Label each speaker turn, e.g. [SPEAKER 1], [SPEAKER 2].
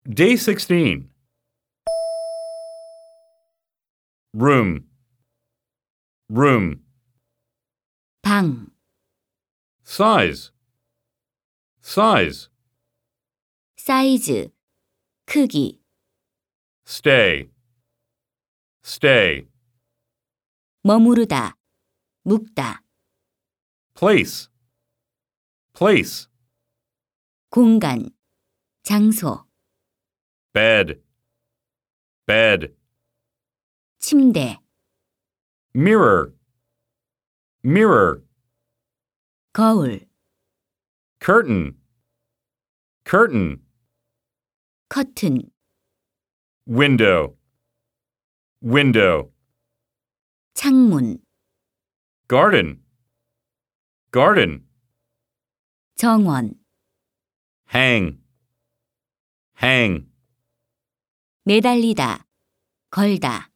[SPEAKER 1] Day 16. Room. Room.
[SPEAKER 2] 방,
[SPEAKER 1] Size. Size.
[SPEAKER 2] 사이즈, 크기,
[SPEAKER 1] Stay. Stay.
[SPEAKER 2] 머무르다, 묵다,
[SPEAKER 1] Place. Place.
[SPEAKER 2] 공간, 장소,
[SPEAKER 1] Bed. Bed.
[SPEAKER 2] 침대,
[SPEAKER 1] Mirror. Mirror.
[SPEAKER 2] 거울,
[SPEAKER 1] Curtain. Curtain.
[SPEAKER 2] 커튼,
[SPEAKER 1] Window. Window.
[SPEAKER 2] 창문,
[SPEAKER 1] Garden. Garden.
[SPEAKER 2] 정원,
[SPEAKER 1] Hang. Hang.
[SPEAKER 2] 매달리다, 걸다.